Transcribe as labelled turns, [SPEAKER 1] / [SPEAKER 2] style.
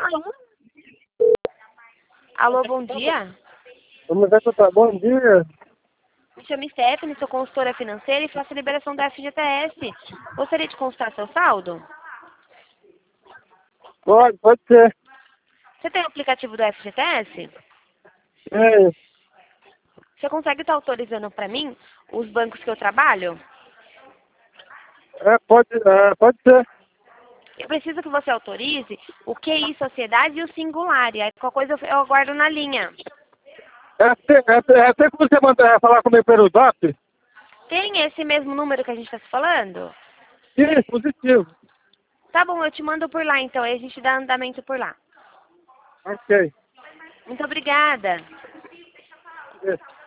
[SPEAKER 1] Alô, bom dia.
[SPEAKER 2] Como é que tá? Bom dia.
[SPEAKER 1] Me chamo Stephanie, sou consultora financeira e faço a liberação do FGTS. Gostaria de consultar seu saldo?
[SPEAKER 2] Pode ser.
[SPEAKER 1] Você tem o aplicativo do FGTS?
[SPEAKER 2] É,
[SPEAKER 1] Você consegue estar autorizando para mim os bancos que eu trabalho?
[SPEAKER 2] pode ser.
[SPEAKER 1] Eu preciso que você autorize o QI Sociedade e o Singular. E aí, qualquer coisa eu aguardo na linha.
[SPEAKER 2] Até que você mandar falar comigo pelo zap?
[SPEAKER 1] Tem esse mesmo número que a gente está se falando?
[SPEAKER 2] Sim, positivo.
[SPEAKER 1] Tá bom, eu te mando por lá então, aí a gente dá andamento por lá.
[SPEAKER 2] Ok.
[SPEAKER 1] Muito obrigada.
[SPEAKER 2] É.